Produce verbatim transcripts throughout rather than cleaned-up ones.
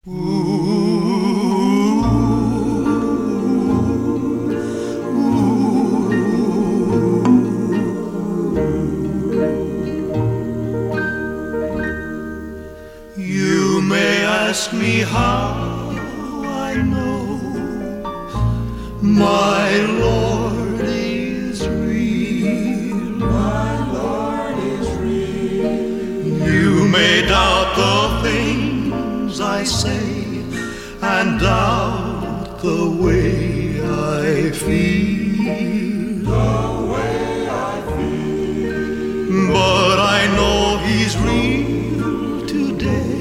You may ask me how I know my Lord is real. My Lord is real. You may doubt the things I say and doubt the way I feel. The way I feel. But I know He's real today.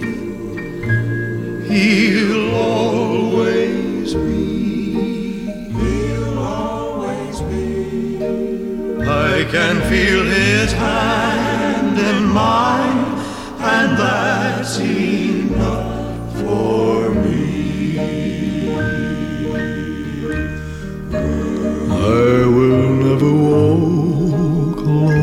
He'll always be. He'll always be. I can feel His hand in mine, and that's enough for me. I will never walk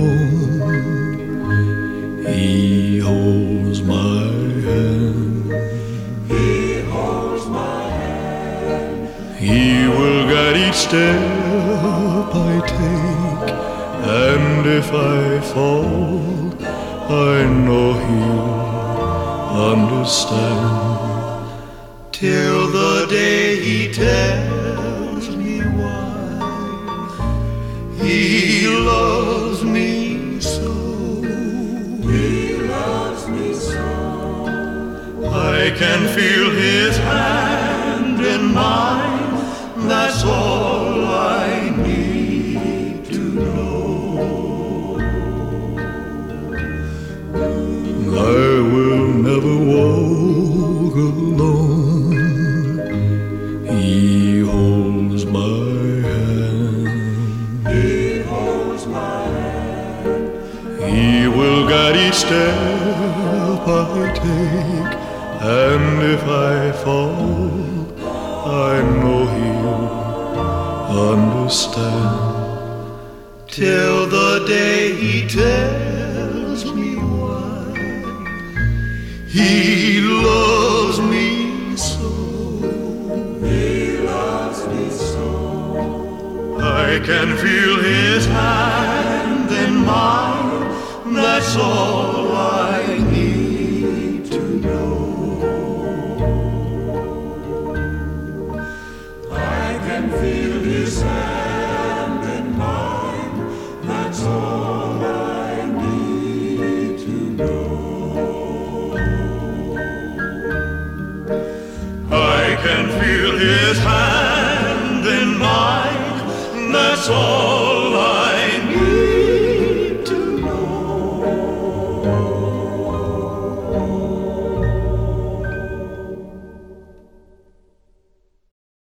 alone. He holds my hand. He holds my hand. He will guide each step I take, and if I fall, I know He'll understand. Till the day He tells me why He loves me so. He loves me so. I can feel His hand in mine. That's all I need to know. I will never walk alone. He holds my hand. He holds my hand. He will guide each step I take, and if I fall, I know He'll understand. Till the day He tells me why He loves me so. He loves me so. I can feel His hand in mine. That's all I need to know. I can feel His hand in mine. That's all I need to know. I can feel His hand in mine. That's all